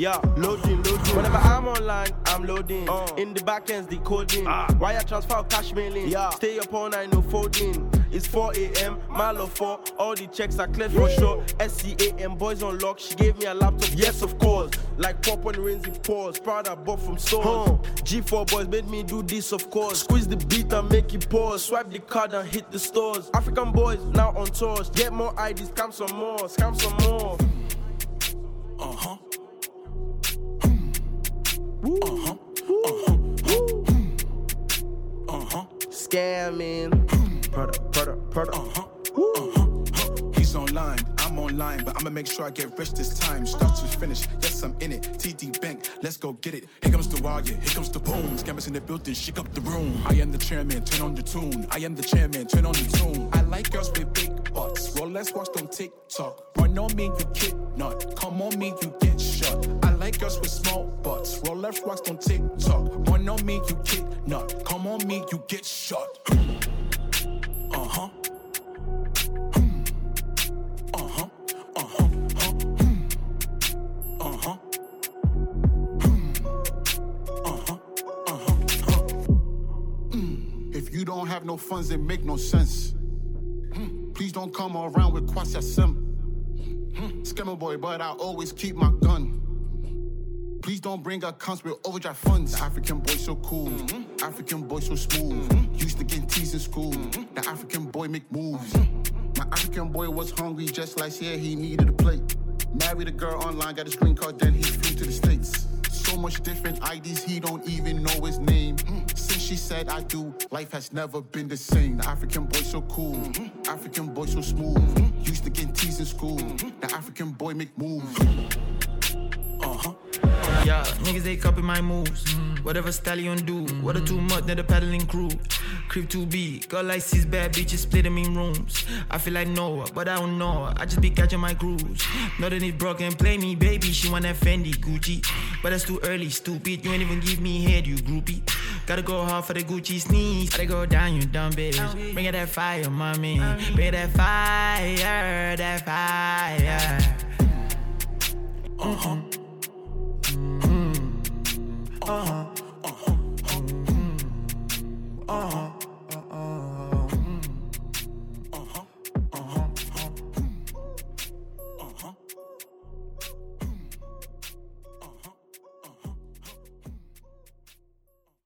Yeah, loading. Whenever I'm online, I'm loading. In the back end's decoding. Wire transfer, cash mailing. Yeah. Stay up all night, no folding. It's 4 a.m., mile of 4. All the checks are cleared for sure. SCAM, boys on lock. She gave me a laptop, yes, of course. Like pop on rings in pause. Proud I bought from stores. G4 boys made me do this, of course. Squeeze the beat and make it pause. Swipe the card and hit the stores. African boys now on tours. Get more IDs, scam some more. Scamming. Product. He's online, I'm online, but I'ma make sure I get rich this time. Start to finish, yes, I'm in it. TD Bank, let's go get it. Here comes the riot, here comes the boom. Scammers in the building, shake up the room. I am the chairman, turn on the tune. I am the chairman, turn on the tune. I like girls with big butts. Rolex watch on TikTok. Run on me, you get nut. Come on me, you get shot. I like girls with small butts. Rolex watch on TikTok. Run on me, you get nut. Come on me, you get shot. If you don't have no funds, it make no sense. Please don't come around with Kwasi Sim. Scammer boy, but I always keep my gun. Please don't bring accounts with overdraft funds. The African boy so cool, African boy so smooth. Used to get teased in school. The African boy make moves. My African boy was hungry just like yeah, he needed a plate. Married a girl online, got his green card, then he flew to the States. So much different IDs, he don't even know his name. Since she said I do, life has never been the same. The African boy so cool, African boy so smooth. Used to get teased in school. The African boy make moves. Yeah, niggas they copy my moves. Whatever stallion do, what a too much, they're the paddling crew. Crib too big, girl like 6 bad bitches, split them in rooms. I feel like Noah, but I don't know her. I just be catching my grooves. Nothing is broken, play me, baby. She want that Fendi, Gucci. But that's too early, stupid. You ain't even give me head, you groupie. Gotta go hard for the Gucci sneeze. Gotta go down, you dumb bitch. Bring it that fire, mommy. Bring it that fire, that fire.